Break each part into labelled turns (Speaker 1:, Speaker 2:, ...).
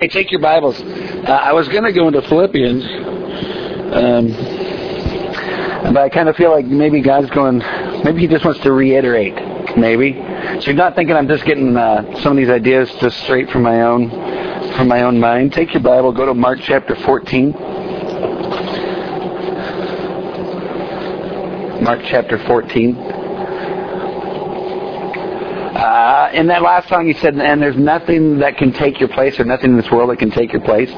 Speaker 1: Hey, take your Bibles. I was going to go into Philippians, but I kind of feel like maybe God's going, maybe He just wants to reiterate, maybe. So you're not thinking I'm just getting some of these ideas just straight from my own mind. Take your Bible, go to Mark chapter 14. Mark chapter 14. In that last song he said, and there's nothing that can take your place, or nothing in this world that can take your place.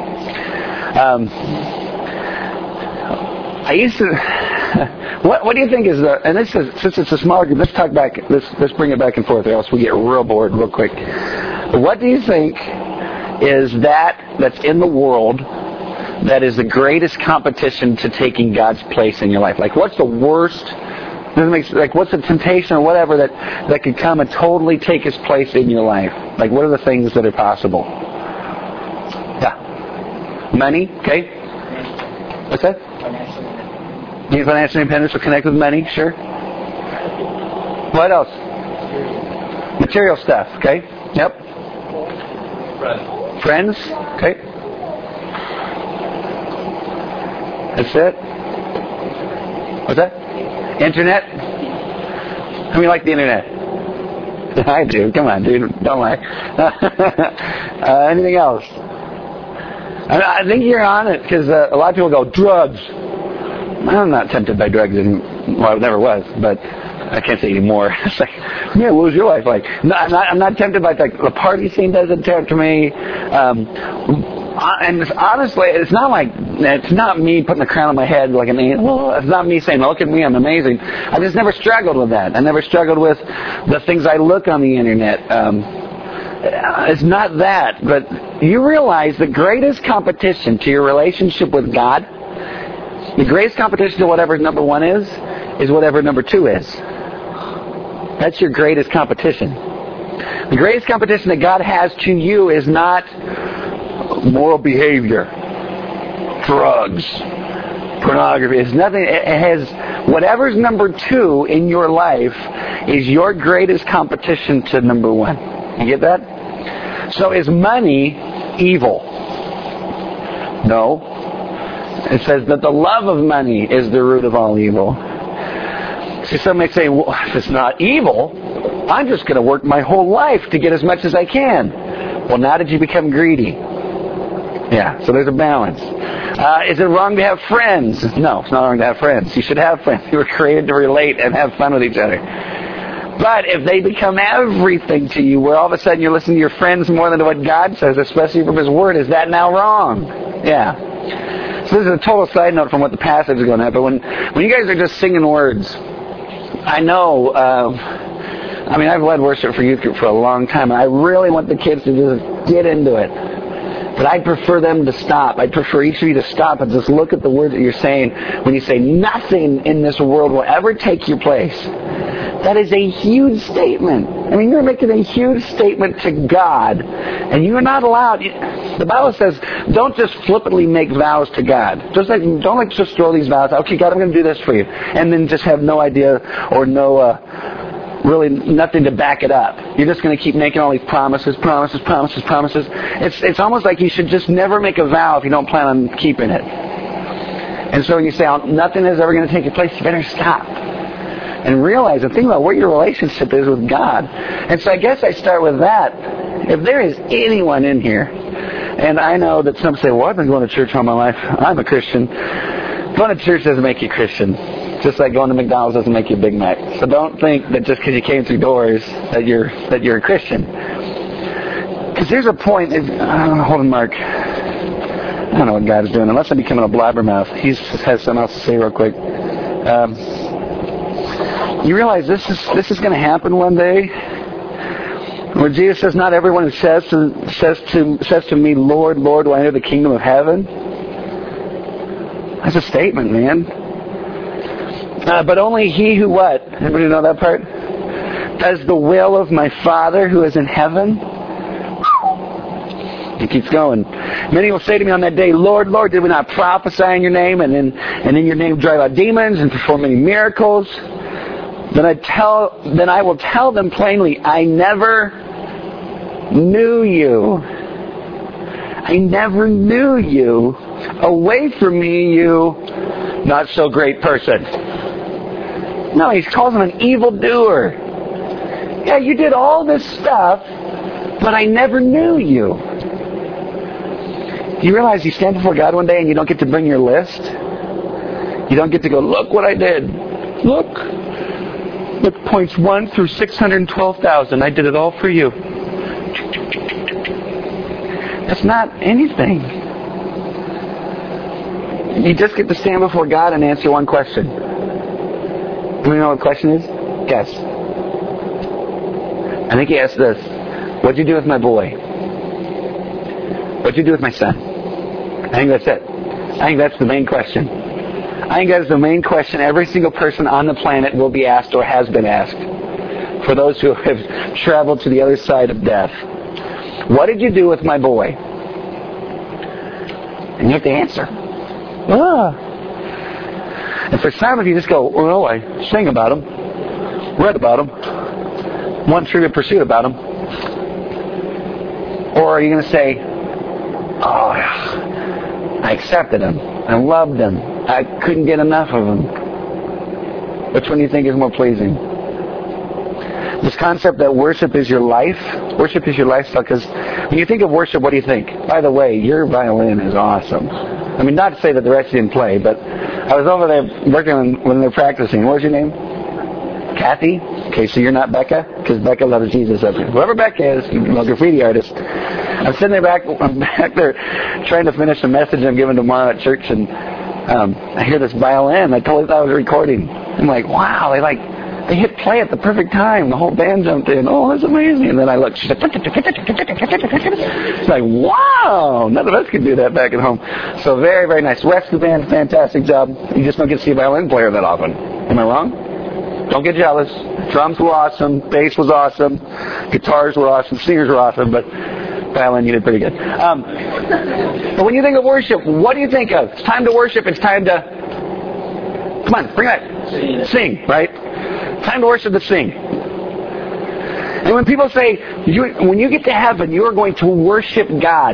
Speaker 1: I used to... What do you think is the... And this is, since it's a smaller group, let's talk back, let's bring it back and forth, or else we get real bored real quick. What do you think is that's in the world that is the greatest competition to taking God's place in your life? Like, what's the worst... Like, what's the temptation or whatever that could come and totally take its place in your life? Like, what are the things that are possible? Yeah. Money, okay. What's that? Need financial independence will connect with money, sure. What else? Material stuff, okay. Yep. Friends, okay. That's it. What's that? Internet? How many like the internet? I do. Come on, dude. Don't lie. Anything else? I think you're on it, because a lot of people go, drugs. I'm not tempted by drugs, well, I never was, but I can't say anymore. It's like, yeah, what was your life like? No, I'm not tempted by, like, the party scene doesn't tempt me. And honestly, it's not me putting the crown on my head like an angel. It's not me saying, look at me, I'm amazing. I just never struggled with that. I never struggled with the things I look on the internet. It's not that, but you realize the greatest competition to your relationship with God, the greatest competition to whatever number one is whatever number two is. That's your greatest competition. The greatest competition that God has to you is not moral behavior, drugs, pornography. It's nothing. It has whatever's number two in your life is your greatest competition to number one. You get that? So is money evil? No. It says that the love of money is the root of all evil. See, some may say, well, if it's not evil, I'm just going to work my whole life to get as much as I can. Well, now did you become greedy? Yeah, so there's a balance. Is it wrong to have friends? No, it's not wrong to have friends. You should have friends. You were created to relate and have fun with each other. But if they become everything to you, where all of a sudden you're listening to your friends more than to what God says, especially from His Word, is that now wrong? Yeah. So this is a total side note from what the passage is going at. But when you guys are just singing words, I know... I've led worship for youth group for a long time, and I really want the kids to just get into it. But I'd prefer them to stop. I'd prefer each of you to stop and just look at the words that you're saying when you say, nothing in this world will ever take your place. That is a huge statement. You're making a huge statement to God. And you're not allowed... The Bible says, don't just flippantly make vows to God. Don't just throw these vows out. Okay, God, I'm going to do this for you. And then just have no idea or really nothing to back it up. You're just going to keep making all these promises. It's almost like you should just never make a vow if you don't plan on keeping it. And so when you say, nothing is ever going to take your place, you better stop. And realize and think about what your relationship is with God. And so I guess I start with that. If there is anyone in here, and I know that some say, well, I've been going to church all my life. I'm a Christian. Going to church doesn't make you Christian. Just like going to McDonald's doesn't make you a Big Mac. So don't think that just because you came through doors that you're a Christian. Because there's a point. Hold on, Mark. I don't know what God is doing. Unless I'm becoming a blabbermouth. He has something else to say real quick. You realize this is going to happen one day, where Jesus says, "Not everyone who says to me, Lord, Lord, will enter the kingdom of heaven." That's a statement, man. But only he who what? Anybody know that part? Does the will of my Father who is in heaven. He keeps going. Many will say to me on that day, Lord, Lord, did we not prophesy in your name and in your name drive out demons and perform many miracles? Then I will tell them plainly, I never knew you. I never knew you. Away from me, you not so great person. No, He calls him an evildoer. Yeah, you did all this stuff, but I never knew you. Do you realize you stand before God one day and you don't get to bring your list? You don't get to go, look what I did. Look points 1 through 612,000. I did it all for you. That's not anything. You just get to stand before God and answer one question. Do you know what the question is? Guess. I think He asked this. What'd you do with my boy? What'd you do with my son? I think that's it. I think that's the main question. I think that is the main question every single person on the planet will be asked or has been asked. For those who have traveled to the other side of death. What did you do with my boy? And you have to answer. And for some of you, just go, well, I sang about him, read about him, won Trivial Pursuit about him. Or are you going to say, oh, I accepted him. I loved him. I couldn't get enough of him. Which one do you think is more pleasing? This concept that worship is your life. Worship is your lifestyle. Because when you think of worship, what do you think? By the way, your violin is awesome. I mean, not to say that the rest didn't play, but I was over there working when they were practicing. What was your name? Kathy? Okay, so you're not Becca? Because Becca loves Jesus up here. Whoever Becca is, a graffiti artist. I'm sitting there back there trying to finish a message I'm giving tomorrow at church, and I hear this violin. I totally thought I was recording. I'm like, wow, they hit play at the perfect time. The whole band jumped in. Oh, that's amazing. And then I looked. She's like, it's like, wow. None of us could do that back at home. So very, very nice. The rest of the band, fantastic job. You just don't get to see a violin player that often. Am I wrong? Don't get jealous. Drums were awesome. Bass was awesome. Guitars were awesome. Singers were awesome. But violin, you did pretty good. But when you think of worship, what do you think of? It's time to worship. It's time to... Come on, bring it. Sing, right? Time to worship to sing. And when people say, when you get to heaven, you are going to worship God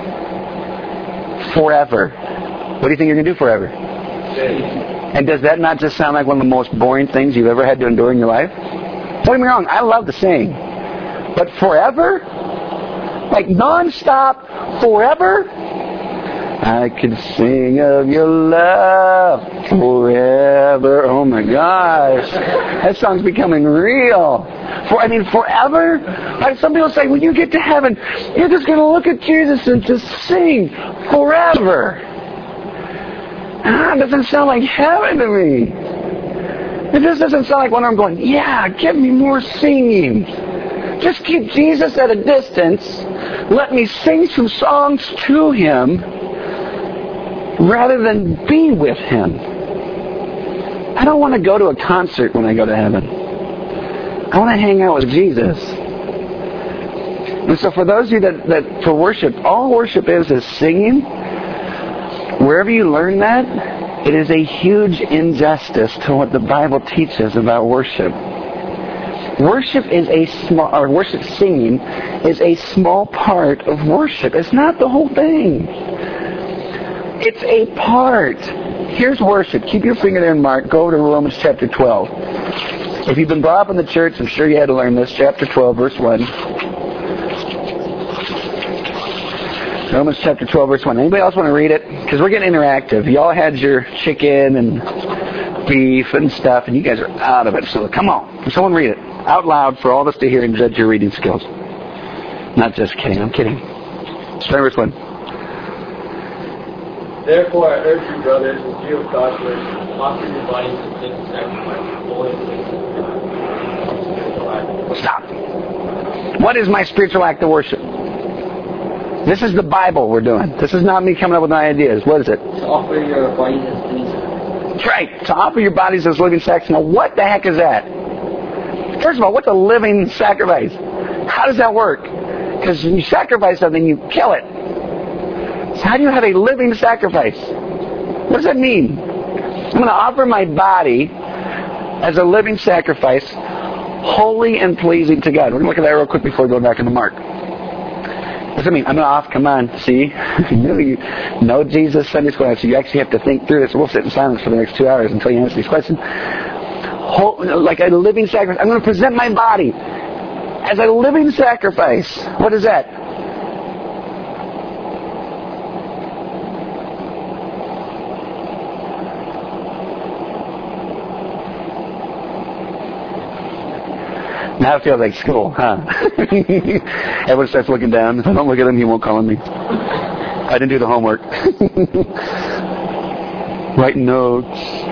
Speaker 1: forever. What do you think you're going to do forever? And does that not just sound like one of the most boring things you've ever had to endure in your life? Don't get me wrong, I love to sing. But forever? Like non-stop, forever? I could sing of your love forever. Oh my gosh. That song's becoming real. Forever? Like some people say, when you get to heaven, you're just going to look at Jesus and just sing forever. That doesn't sound like heaven to me. It just doesn't sound like when I'm going, yeah, give me more singing. Just keep Jesus at a distance. Let me sing some songs to Him rather than be with Him. I don't want to go to a concert when I go to heaven. I want to hang out with Jesus. And so for those of you that for worship, all worship is singing. Wherever you learn that, it is a huge injustice to what the Bible teaches about worship. Worship singing is a small part of worship. It's not the whole thing. It's a part. Here's worship. Keep your finger there in Mark. Go over to Romans chapter 12. If you've been brought up in the church, I'm sure you had to learn this. Chapter 12, verse 1. Romans chapter 12, verse 1. Anybody else want to read it? Because we're getting interactive. You all had your chicken and beef and stuff, and you guys are out of it. So come on. Someone read it out loud for all of us to hear and judge your reading skills. Not just kidding. I'm kidding. Start verse 1.
Speaker 2: Therefore, I urge you, brothers, in view of God's mercy, offer your bodies as living sacrifice, holy and pleasing.
Speaker 1: Stop. What is my spiritual act of worship? This is the Bible we're doing. This is not me coming up with my ideas. What is it?
Speaker 2: To offer your bodies as living sacrifice.
Speaker 1: That's right. To offer your bodies as living sacrifice. Now, what the heck is that? First of all, what's a living sacrifice? How does that work? Because when you sacrifice something, you kill it. So how do you have a living sacrifice? What does that mean? I'm going to offer my body as a living sacrifice, holy and pleasing to God. We're going to look at that real quick before we go back into Mark. What's that mean? I'm off. Come on. See? No Jesus Sunday school answer. You actually have to think through this. We'll sit in silence for the next 2 hours until you answer these questions. Like a living sacrifice. I'm going to present my body as a living sacrifice. What is that? Now it feels like school, huh? Everyone starts looking down. If I don't look at him, he won't call on me. I didn't do the homework. Writing notes.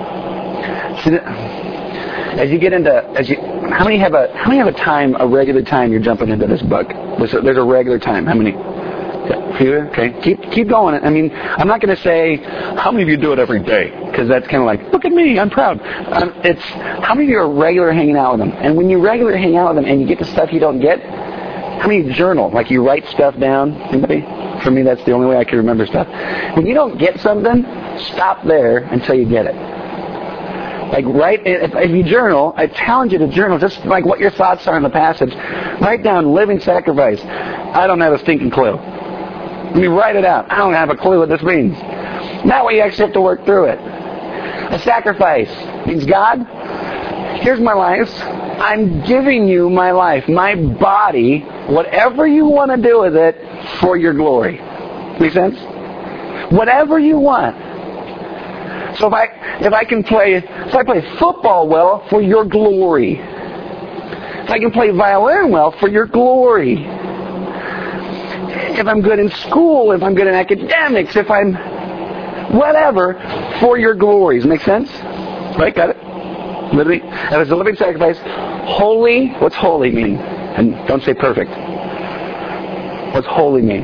Speaker 1: As you get into, how many have a regular time you're jumping into this book? There's a regular time. How many? Okay. Keep going. I mean, I'm not going to say how many of you do it every day, because that's kind of like, look at me, I'm proud. It's how many of you are regular hanging out with them, and when you regular hang out with them and you get the stuff you don't get, how many journal? Like you write stuff down. Anybody? For me, that's the only way I can remember stuff. When you don't get something, stop there until you get it. Like if you journal, I challenge you to journal just like what your thoughts are in the passage. Write down living sacrifice. I don't have a stinking clue. Let me write it out. I don't have a clue what this means. That way you actually have to work through it. A sacrifice means, God, here's my life. I'm giving you my life, my body, whatever you want to do with it for your glory. Make sense? Whatever you want. So if I play football well, for your glory. If I can play violin well, for your glory. If I'm good in school, if I'm good in academics, if I'm whatever, for your glories. Make sense? Right? Got it? Literally. That is a living sacrifice. Holy. What's holy mean? And don't say perfect. What's holy mean?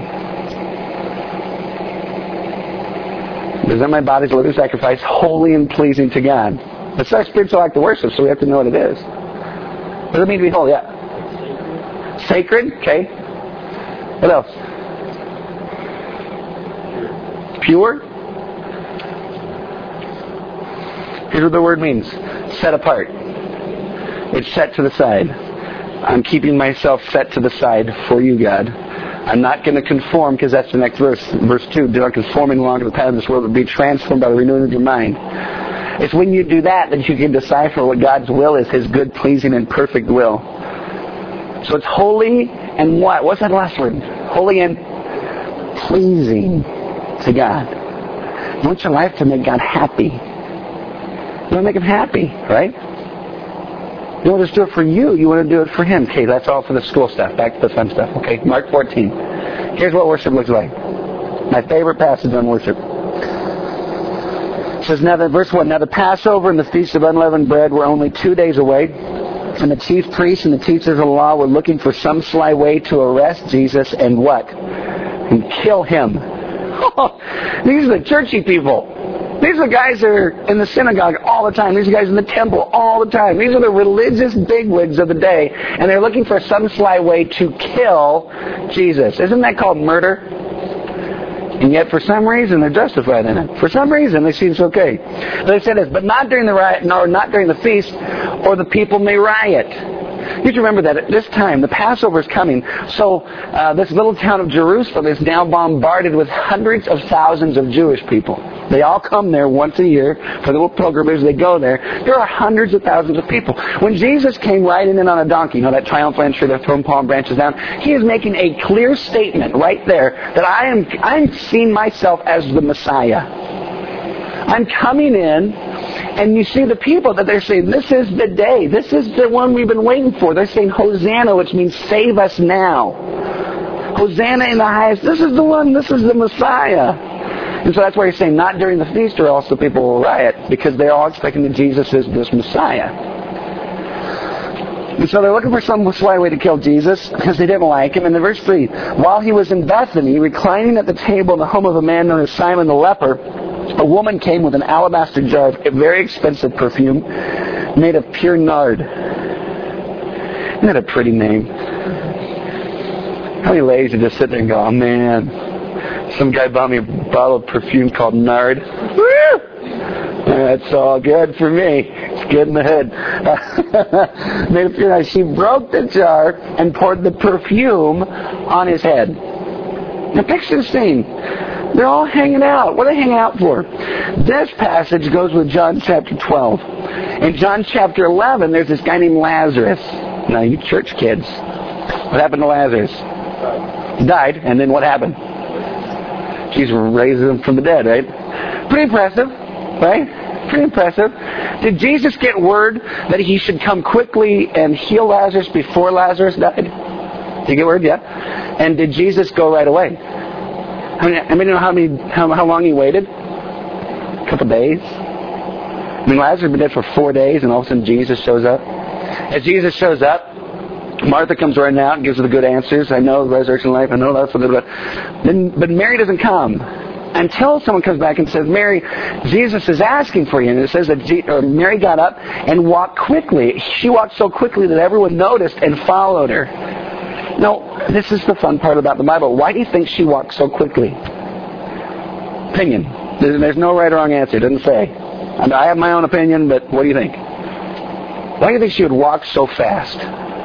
Speaker 1: Present my body as a living sacrifice, holy and pleasing to God. It's our spiritual act of worship, so we have to know what it is. What does it mean to be holy? Yeah. Sacred? Okay. What else? Pure? Here's what the word means. Set apart. It's set to the side. I'm keeping myself set to the side for you, God. I'm not going to conform, because that's the next verse. Verse 2, do not conform any longer to the pattern of this world, but be transformed by the renewing of your mind. It's when you do that you can decipher what God's will is, His good, pleasing, and perfect will. So it's holy and what? What's that last word? Holy and pleasing to God. You want your life to make God happy. You want to make Him happy, right? You don't just do it for you. You want to do it for Him. Okay, that's all for the school stuff. Back to the fun stuff. Okay, Mark 14. Here's what worship looks like. My favorite passage on worship. It says, verse 1, now the Passover and the Feast of Unleavened Bread were only 2 days away, and the chief priests and the teachers of the law were looking for some sly way to arrest Jesus and what? And kill Him. These are the churchy people. These are the guys that are in the synagogue all the time. These are guys in the temple all the time. These are the religious bigwigs of the day. And they're looking for some sly way to kill Jesus. Isn't that called murder? And yet for some reason they're justified in it. For some reason they seem okay. They said this, but not during the riot, nor not during the feast, or the people may riot. You have to remember that at this time, the Passover is coming. So this little town of Jerusalem is now bombarded with hundreds of thousands of Jewish people. They all come there once a year for the little pilgrimage. They go there. There are hundreds of thousands of people. When Jesus came riding in on a donkey, that triumphal entry, they're throwing palm branches down, He is making a clear statement right there that I'm seeing myself as the Messiah. I'm coming in, and you see the people that they're saying, this is the day. This is the one we've been waiting for. They're saying Hosanna, which means save us now. Hosanna in the highest. This is the one. This is the Messiah. And so that's why He's saying not during the feast or else the people will riot, because they're all expecting that Jesus is this Messiah. And so they're looking for some sly way to kill Jesus because they didn't like Him. And in verse 3, while He was in Bethany, reclining at the table in the home of a man known as Simon the leper, a woman came with an alabaster jar of a very expensive perfume made of pure nard. Isn't that a pretty name? How many ladies would just sit there and go, oh man, some guy bought me a bottle of perfume called nard. Woo! That's all good for me. It's good in the hood. Made of pure nard. She broke the jar and poured the perfume on His head. Now picture the scene. They're all hanging out. What are they hanging out for? This passage goes with John chapter 12. In John chapter 11, there's this guy named Lazarus. Now, you church kids, what happened to Lazarus? He died, and then what happened? Jesus raised him from the dead, right? Pretty impressive, right? Pretty impressive. Did Jesus get word that he should come quickly and heal Lazarus before Lazarus died? Did he get word? Yeah. And did Jesus go right away? I mean, how long he waited? A couple days. I mean, Lazarus had been dead for 4 days, and all of a sudden Jesus shows up. As Jesus shows up, Martha comes running out and gives her the good answers. I know the resurrection life. I know that's what good. But Mary doesn't come until someone comes back and says, Mary, Jesus is asking for you. And it says that Mary got up and walked quickly. She walked so quickly that everyone noticed and followed her. Now, this is the fun part about the Bible. Why do you think she walked so quickly? Opinion. There's no right or wrong answer. It doesn't say. And I have my own opinion, but what do you think? Why do you think she would walk so fast?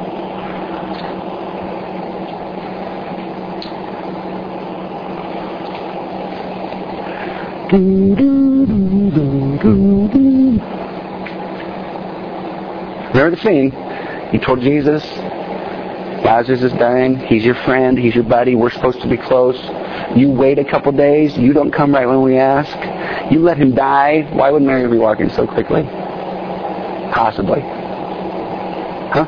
Speaker 1: Remember the scene? He told Jesus, Lazarus is dying. He's your friend. He's your buddy. We're supposed to be close. You wait a couple days. You don't come right when we ask. You let him die. Why would Mary be walking so quickly? Possibly. Huh?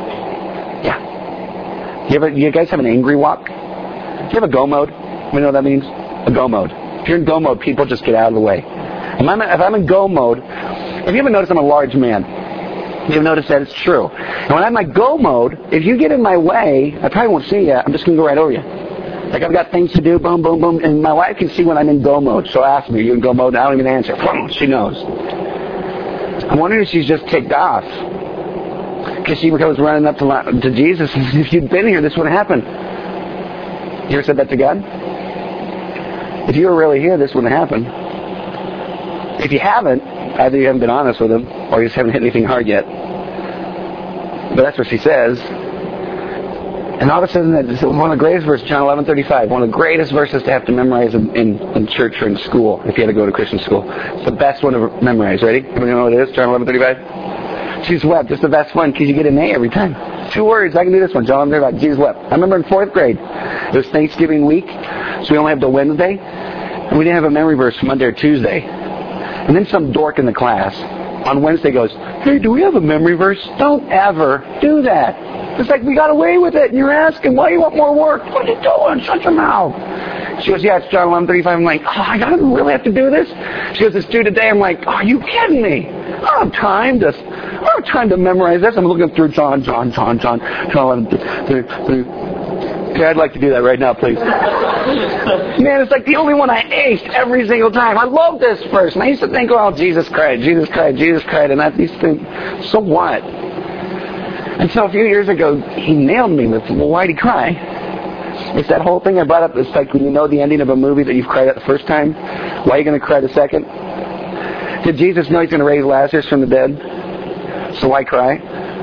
Speaker 1: Yeah. You guys have an angry walk? Do you have a go mode? You know what that means? A go mode. If you're in go mode, people just get out of the way. If I'm in go mode, if you haven't noticed, I'm a large man. You've noticed that it's true. And when I'm in my go mode, if you get in my way, I probably won't see you. I'm just going to go right over you. Like I've got things to do, boom, boom, boom. And my wife can see when I'm in go mode. She'll ask me, are you in go mode? And I don't even answer. She knows. I'm wondering if she's just ticked off. Because she comes running up to Jesus. And if you'd been here, this would happen. You ever said that to God? If you were really here, this wouldn't happen. If you haven't, either you haven't been honest with him, or you just haven't hit anything hard yet. But that's what she says. And all of a sudden, one of the greatest verses, John 11:35, one of the greatest verses to have to memorize in church or in school, if you had to go to Christian school. It's the best one to memorize. Ready? Everybody know what it is? John 11:35? Jesus wept. It's the best one because you get an A every time. 2 words. I can do this one. John 11:35. Jesus wept. I remember in 4th grade, it was Thanksgiving week, so we only have till Wednesday, and we didn't have a memory verse Monday or Tuesday. And then some dork in the class on Wednesday goes, hey, do we have a memory verse? Don't ever do that. It's like, we got away with it, and you're asking, why do you want more work? What are you doing? Shut your mouth. She goes, yeah, it's John 11:35. I'm like, I don't really have to do this? She goes, it's due today. I'm like, are you kidding me? I don't have time to memorize this. I'm looking through John 11. Okay, I'd like to do that right now, please. Man, it's like the only one I aced every single time. I love this verse. And I used to think, oh, Jesus cried. And I used to think, so what? Until a few years ago, he nailed me with, well, why'd he cry? It's that whole thing I brought up. It's like when you know the ending of a movie that you've cried at the first time, why are you going to cry the second? Did Jesus know he's going to raise Lazarus from the dead? So why cry?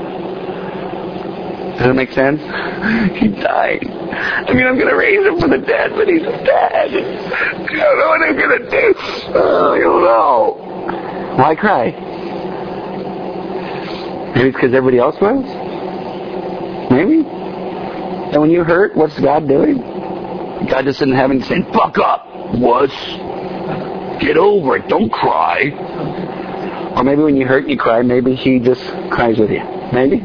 Speaker 1: Does it make sense? He died. I mean, I'm going to raise him from the dead, but he's dead. I don't know what I'm going to do. I don't know. Why cry? Maybe it's because everybody else was? Maybe? And when you hurt, what's God doing? God just isn't having to say, buck up, wuss. Get over it. Don't cry. Or maybe when you hurt and you cry, maybe he just cries with you. Maybe?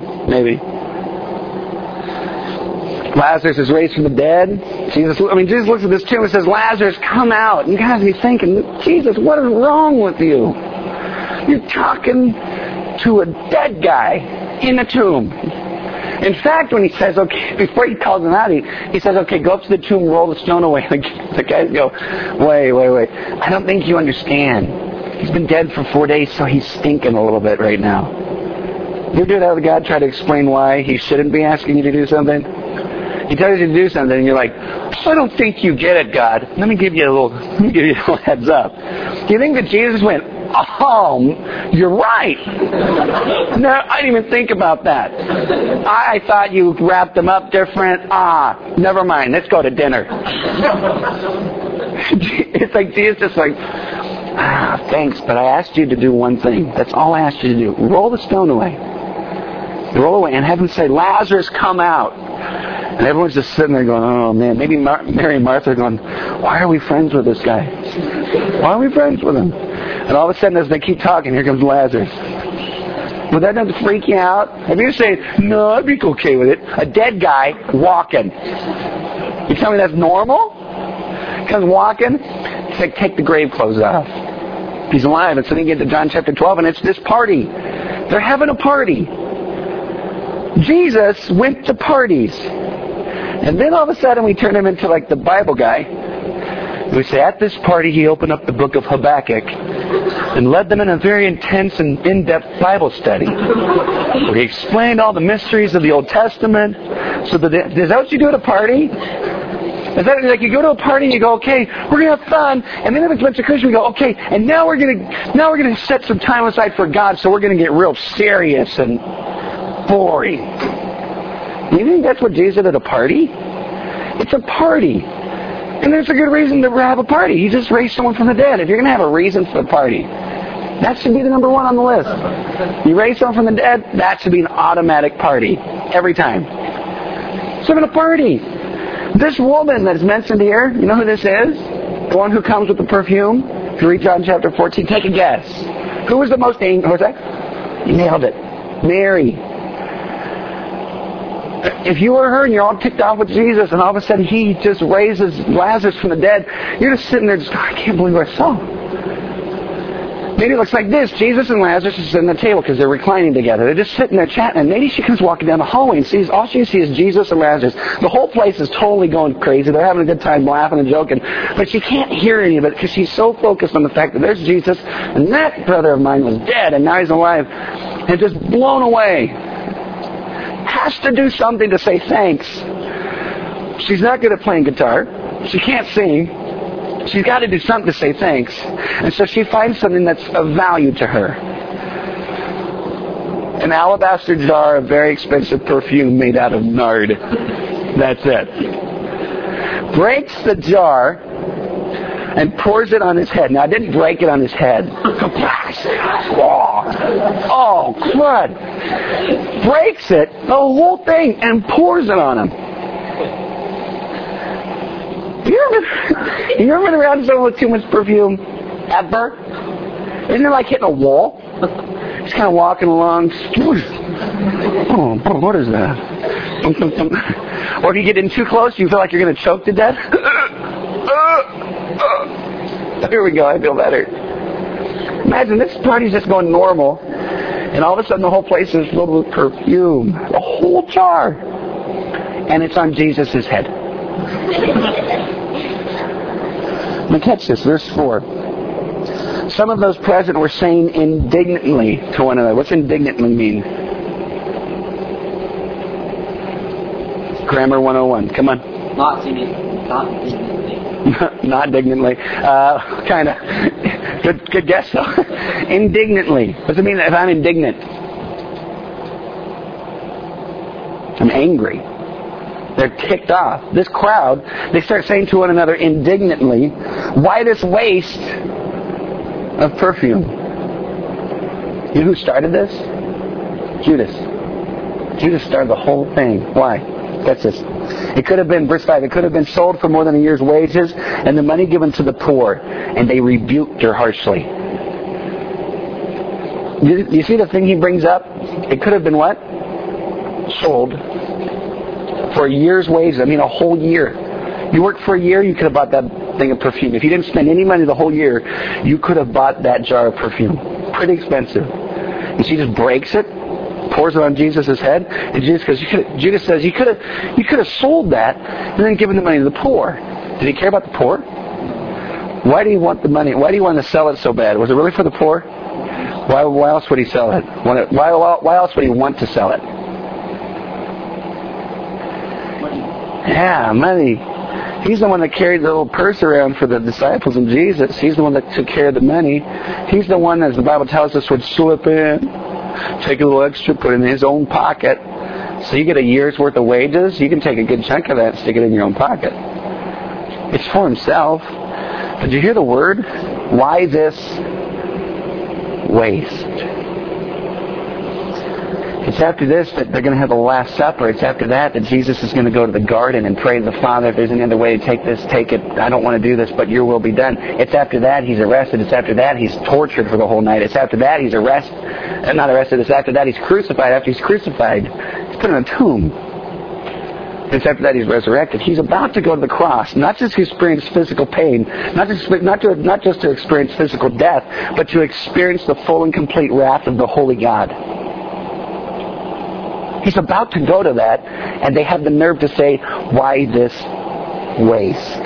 Speaker 1: Lazarus is raised from the dead. Jesus looks at this tomb and says, Lazarus, come out. And you guys be thinking, Jesus, what is wrong with you? You're talking to a dead guy in a tomb. In fact, when he says, okay, before he calls him out, he says, okay, go up to the tomb, roll the stone away. The guys go, wait. I don't think you understand. He's been dead for 4 days, so he's stinking a little bit right now. You ever do that with God, try to explain why he shouldn't be asking you to do something? He tells you to do something, and you're like, I don't think you get it, God. Let me give you a little heads up. Do you think that Jesus went, Oh, you're right. No, I didn't even think about that. I thought you wrapped them up different. Never mind. Let's go to dinner. It's like Jesus just like, thanks, but I asked you to do one thing. That's all I asked you to do. Roll the stone away. Roll away and have him say, Lazarus, come out. And everyone's just sitting there going, oh man. Maybe Mary and Martha are going, why are we friends with this guy? Why are we friends with him? And all of a sudden as they keep talking, here comes Lazarus. Would that not freak you out? If you say, no, I'd be okay with it. A dead guy walking. You tell me that's normal? Comes walking, it's like take the grave clothes off. He's alive. And so they get to John chapter 12 and it's this party. They're having a party. Jesus went to parties. And then all of a sudden we turn him into like the Bible guy. We say at this party he opened up the book of Habakkuk and led them in a very intense and in-depth Bible study. Where he explained all the mysteries of the Old Testament. So is that what you do at a party? Is that like you go to a party and you go, okay, we're gonna have fun, and then there's a bunch of Christians, we go, okay, and now we're gonna set some time aside for God, so we're gonna get real serious and boring. You think that's what Jesus did at a party? It's a party. And there's a good reason to have a party. He just raised someone from the dead. If you're gonna have a reason for the party, that should be the number one on the list. You raise someone from the dead, that should be an automatic party. Every time. So having a party. This woman that's mentioned here, you know who this is? The one who comes with the perfume? If you read John chapter 14, take a guess. Who was the most angry? Who was that? You nailed it. Mary. If you were her and you're all ticked off with Jesus and all of a sudden he just raises Lazarus from the dead, you're just sitting there just, I can't believe what I saw. Maybe it looks like this. Jesus and Lazarus are sitting at the table because they're reclining together. They're just sitting there chatting. And maybe she comes walking down the hallway and sees, all she sees is Jesus and Lazarus. The whole place is totally going crazy. They're having a good time laughing and joking. But she can't hear any of it because she's so focused on the fact that there's Jesus and that brother of mine was dead and now he's alive. And just blown away. Has to do something to say thanks. She's not good at playing guitar. She can't sing. She's got to do something to say thanks. And so she finds something that's of value to her. An alabaster jar of very expensive perfume made out of nard. That's it. Breaks the jar and pours it on his head. Now, I didn't break it on his head. Oh, crud. Breaks it, the whole thing, and pours it on him. You ever been around someone with too much perfume? Ever? Isn't it like hitting a wall? Just kind of walking along. Oh, what is that? Or if you get in too close, you feel like you're going to choke to death. Here we go, I feel better. Imagine this party's just going normal, and all of a sudden the whole place is filled with perfume. The whole jar. And it's on Jesus' head. Now catch this, verse 4. Some of those present were saying indignantly to one another. What's indignantly mean? Grammar 101. Come on.
Speaker 2: Not indignantly.
Speaker 1: Not dignantly. Kind of. Good guess, though. Indignantly. What does it mean if I'm indignant? I'm angry. They're ticked off. This crowd, they start saying to one another indignantly, why this waste of perfume? You know who started this? Judas. Judas started the whole thing. Why? That's this. It could have been, verse 5, it could have been sold for more than a year's wages and the money given to the poor. And they rebuked her harshly. You see the thing he brings up? It could have been what? Sold for a year's wages. I mean, a whole year. You worked for a year, you could have bought that thing of perfume. If you didn't spend any money the whole year, you could have bought that jar of perfume. Pretty expensive. And she just breaks it, pours it on Jesus' head, and Judas says, you could have sold that and then given the money to the poor. Did he care about the poor? Why do you want the money? Why do you want to sell it so bad? Was it really for the poor? Why else would he sell it? Why else would he want to sell it? Yeah, money. He's the one that carried the little purse around for the disciples and Jesus. He's the one that took care of the money. He's the one, as the Bible tells us, would slip in, take a little extra, put it in his own pocket. So you get a year's worth of wages, you can take a good chunk of that and stick it in your own pocket. It's for himself. Did you hear the word? Why this waste? It's after this that they're going to have the Last Supper. It's after that that Jesus is going to go to the garden and pray to the Father, if there's any other way to take this, take it. I don't want to do this, but your will be done. It's after that he's arrested. It's after that he's tortured for the whole night. It's after that he's not arrested. It's after that he's crucified. After he's crucified, he's put in a tomb. It's after that he's resurrected. He's about to go to the cross, not just to experience physical pain, not just to experience physical death, but to experience the full and complete wrath of the Holy God. He's about to go to that, and they have the nerve to say, why this waste?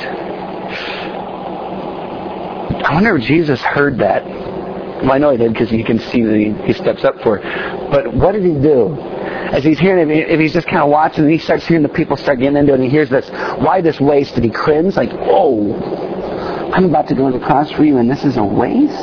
Speaker 1: I wonder if Jesus heard that. Well, I know he did, because you can see that he steps up for it. But what did he do? As he's hearing it, if he's just kind of watching, and he starts hearing the people start getting into it, and he hears this, why this waste? Did he cringe? Like, oh, I'm about to go to the cross for you, and this is a waste?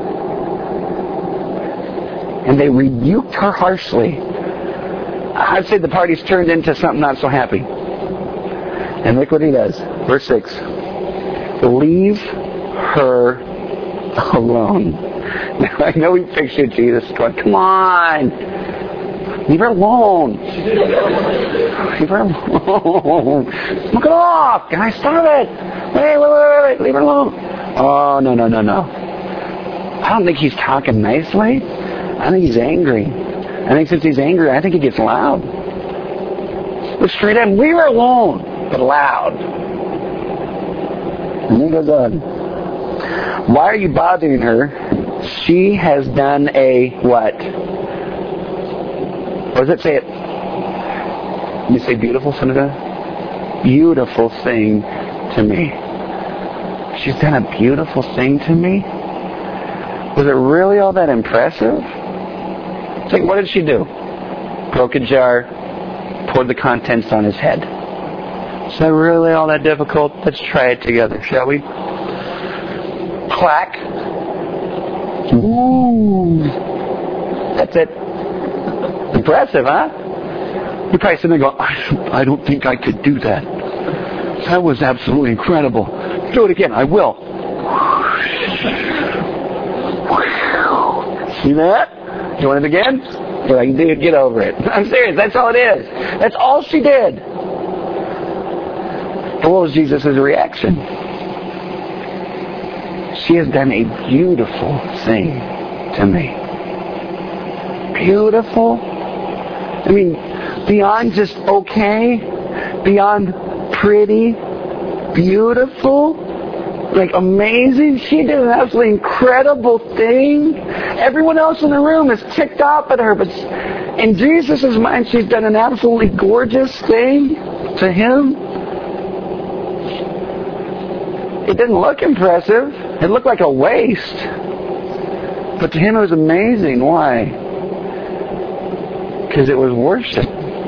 Speaker 1: And they rebuked her harshly. I'd say the party's turned into something not so happy. And look what he does. Verse 6. Leave her alone. Now, I know we pictured Jesus going, come on. Leave her alone. Leave her alone. Knock it off. Guys, stop it. Wait. Leave her alone. Oh, no. I don't think he's talking nicely. I think he's angry. I think since he's angry, I think he gets loud. Look straight at him. Leave her alone. But loud. And he goes on. Why are you bothering her? She has done a what? What does it say? Let me say beautiful, Senator? Beautiful thing to me. She's done a beautiful thing to me? Was it really all that impressive? It's like, what did she do? Broke a jar, poured the contents on his head. Is that really all that difficult? Let's try it together, shall we? Clack. Ooh. That's it. Impressive, huh? You're probably sitting there going, I don't think I could do that. That was absolutely incredible. Do it again. I will. See that? You want it again? Well, I can do it. Get over it. I'm serious. That's all it is. That's all she did. And what was Jesus' reaction? She has done a beautiful thing to me. Beautiful? I mean, beyond just okay, beyond pretty, beautiful, like amazing. She did an absolutely incredible thing. Everyone else in the room is ticked off at her, but in Jesus' mind, she's done an absolutely gorgeous thing to him. It didn't look impressive. It looked like a waste. But to him it was amazing. Why? Because it was worship.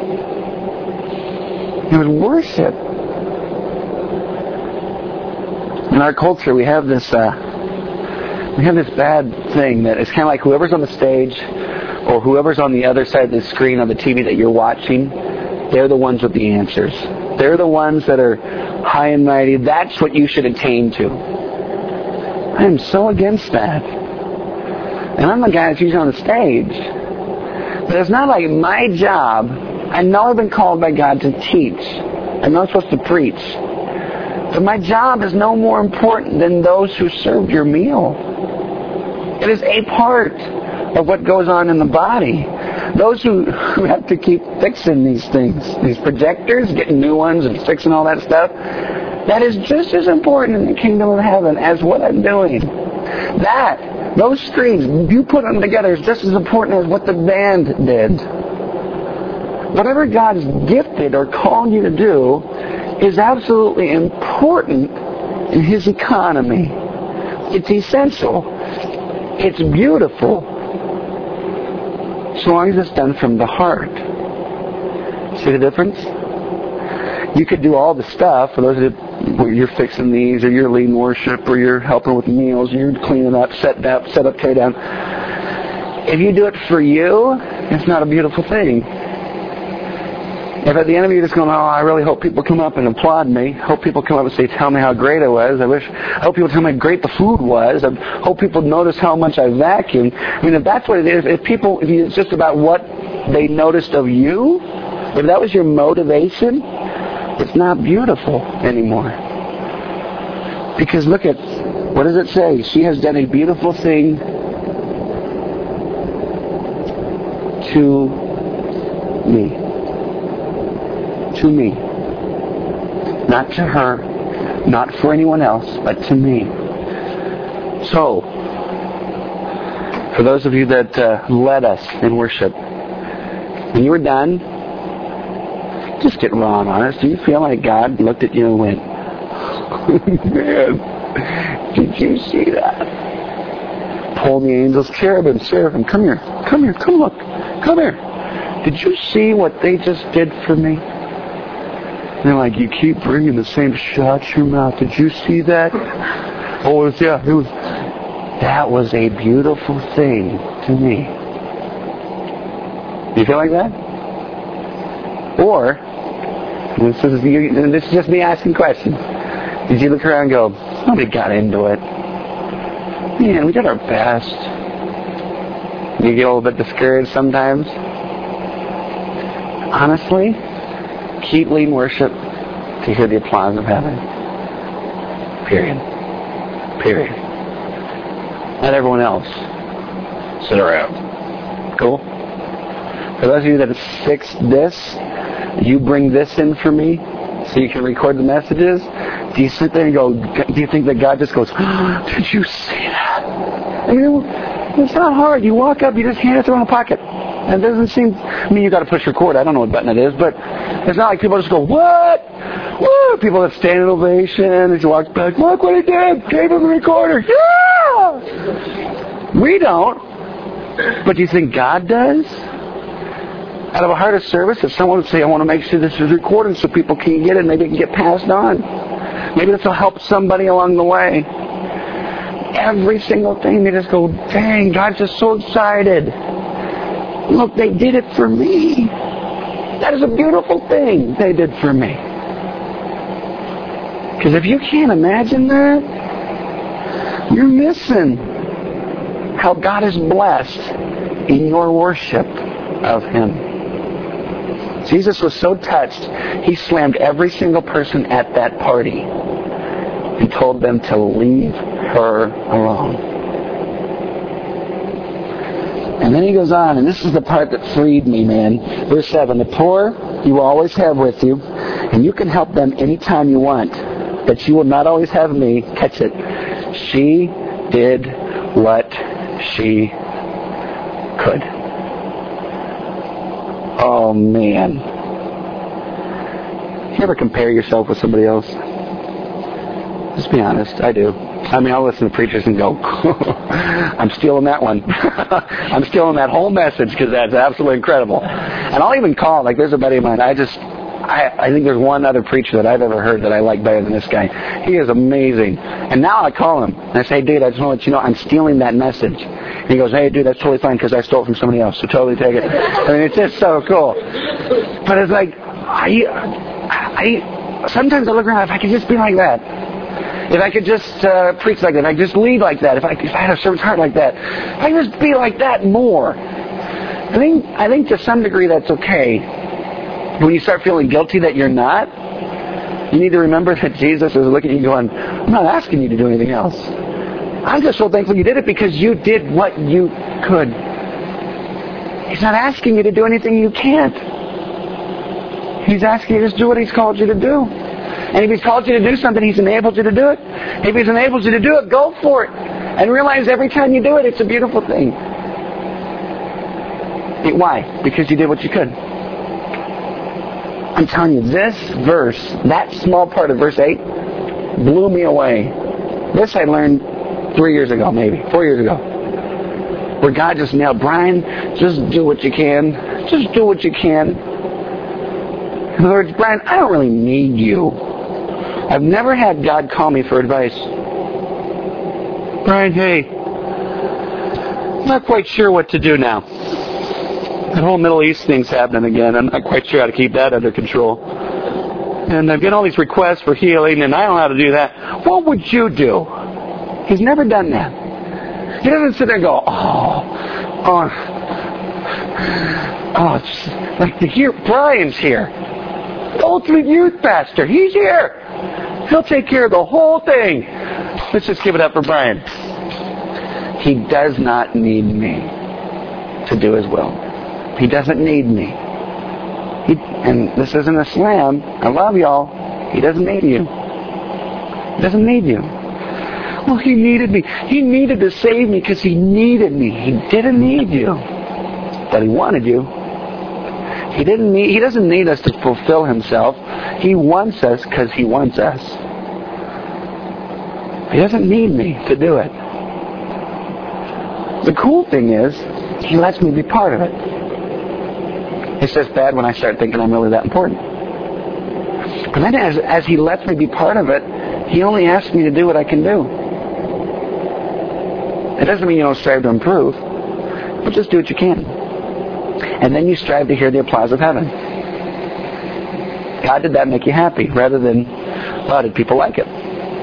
Speaker 1: It was worship. In our culture, we have this bad thing that it's kind of like whoever's on the stage or whoever's on the other side of the screen on the TV that you're watching, they're the ones with the answers. They're the ones that are high and mighty. That's what you should attain to. I am so against that. And I'm the guy that's usually on the stage. But it's not like my job. I know I've been called by God to teach. I know I'm supposed to preach. But my job is no more important than those who served your meal. It is a part of what goes on in the body. Those who have to keep fixing these things, these projectors, getting new ones and fixing all that stuff, that is just as important in the kingdom of heaven as what I'm doing. Those screens, you put them together, is just as important as what the band did. Whatever God's gifted or called you to do is absolutely important in His economy. It's essential. It's beautiful. So long as it's done from the heart. See the difference? You could do all the stuff, for those of where you're fixing these, or you're leading worship, or you're helping with meals, or you're cleaning up, set up, tear down. If you do it for you, it's not a beautiful thing. If at the end of it you're just going, I really hope people come up and applaud me. Hope people come up and say, tell me how great I was. I hope people tell me how great the food was. I hope people notice how much I vacuumed. I mean, if that's what it is, if it's just about what they noticed of you, if that was your motivation, it's not beautiful anymore. Because look at, what does it say? She has done a beautiful thing to me. To me. Not to her, not for anyone else, but to me. So, for those of you that led us in worship, when you were done, just get raw and honest. Do you feel like God looked at you and went, man, did you see that? Pull the angels, cherubim, seraphim, come here, come look, come here. Did you see what they just did for me? And they're like, you keep bringing the same shut your mouth. Did you see that? Oh, that was a beautiful thing to me. Do you feel like that? Or, this is just me asking questions. Did you look around and go, oh, we got into it. Man, we did our best. You get a little bit discouraged sometimes. Honestly, keep leading worship to hear the applause of heaven. Period. Not everyone else. Sit around. Cool? For those of you that have fixed this, you bring this in for me so you can record the messages. Do you sit there and go, do you think that God just goes, oh, did you see that? I mean, it's not hard. You walk up, you just hand it through in a pocket. And it doesn't seem, you got to push record. I don't know what button it is, but it's not like people just go, what? Woo! People that stand in ovation and you walk back, look what he did, gave him a recorder. Yeah! We don't. But do you think God does? Out of a heart of service, if someone would say, I want to make sure this is recorded so people can get it, maybe it can get passed on. Maybe this will help somebody along the way. Every single thing, they just go, dang, God's just so excited. Look, they did it for me. That is a beautiful thing they did for me. Because if you can't imagine that, you're missing how God is blessed in your worship of Him. Jesus was so touched, He slammed every single person at that party and told them to leave her alone. And then He goes on, and this is the part that freed me, man. Verse 7, the poor you will always have with you, and you can help them anytime you want, but you will not always have me. Catch it. She did what she could. Oh, man. You ever compare yourself with somebody else? Just be honest. I do. I mean, I'll listen to preachers and go, I'm stealing that one. I'm stealing that whole message because that's absolutely incredible. And I'll even call, like there's a buddy of mine, I think there's one other preacher that I've ever heard that I like better than this guy. He is amazing. And now I call him and I say, dude, I just want to let you know I'm stealing that message. And he goes, hey, dude, that's totally fine because I stole it from somebody else, so totally take it. I mean, it's just so cool. But it's like, sometimes I look around, if I could just be like that. If I could just preach like that, if I could just lead like that, if I had a servant's heart like that, if I could just be like that more. I think to some degree that's okay. When you start feeling guilty that you're not, you need to remember that Jesus is looking at you going, I'm not asking you to do anything else. I'm just so thankful you did it because you did what you could. He's not asking you to do anything you can't. He's asking you to just do what He's called you to do. And if He's called you to do something, He's enabled you to do it. If He's enabled you to do it, go for it. And realize every time you do it, it's a beautiful thing. Why? Because you did what you could. I'm telling you, this verse, that small part of verse 8, blew me away. This I learned 4 years ago. Where God just nailed, Brian, just do what you can. Just do what you can. In other words, Brian, I don't really need you. I've never had God call me for advice. Brian, hey, I'm not quite sure what to do now. That whole Middle East thing's happening again. I'm not quite sure how to keep that under control. And I've got all these requests for healing, and I don't know how to do that. What would you do? He's never done that. He doesn't sit there and go, it's like here, Brian's here. The ultimate youth pastor. He's here. He'll take care of the whole thing. Let's just give it up for Brian. He does not need me to do his will. He doesn't need me. And this isn't a slam. I love y'all. He doesn't need you. He doesn't need you. Well, he needed me. He needed to save me because he needed me. He didn't need you. But he wanted you. He doesn't need us to fulfill himself. He wants us because he wants us. He doesn't need me to do it. The cool thing is, he lets me be part of it. It's just bad when I start thinking I'm really that important. But then as he lets me be part of it, he only asks me to do what I can do. It doesn't mean you don't strive to improve, but just do what you can. And then you strive to hear the applause of heaven. God, did that make you happy? Rather than, well, did people like it?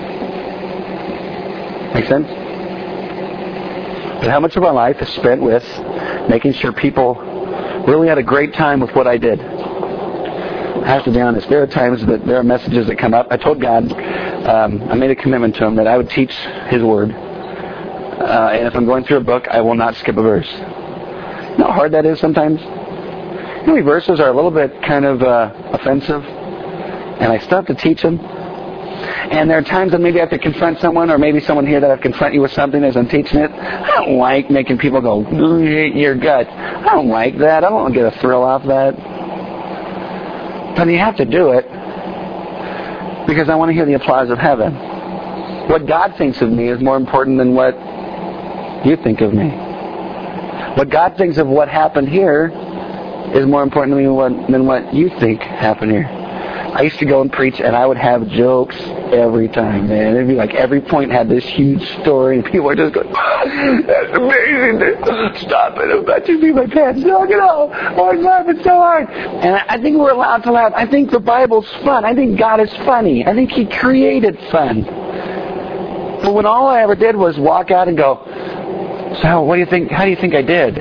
Speaker 1: Make sense? But how much of our life is spent with making sure people really had a great time with what I did? I have to be honest. There are times that there are messages that come up. I told God, I made a commitment to Him that I would teach His Word. And if I'm going through a book, I will not skip a verse. You know how hard that is sometimes? You know, verses are a little bit kind of offensive. And I still have to teach them. And there are times that maybe I have to confront someone, or maybe someone here that I confront you with something as I'm teaching it. I don't like making people go, your gut. I don't like that. I don't get a thrill off that. But you have to do it because I want to hear the applause of heaven. What God thinks of me is more important than what you think of me. What God thinks of what happened here is more important to me than what you think happened here. I used to go and preach, and I would have jokes every time, man. It'd be like every point had this huge story, and people were just going, that's amazing. Stop it. I'm about to be my pants. Knock it off. Oh, I'm laughing so hard. And I think we're allowed to laugh. I think the Bible's fun. I think God is funny. I think He created fun. But when all I ever did was walk out and go, so what do you think? How do you think I did?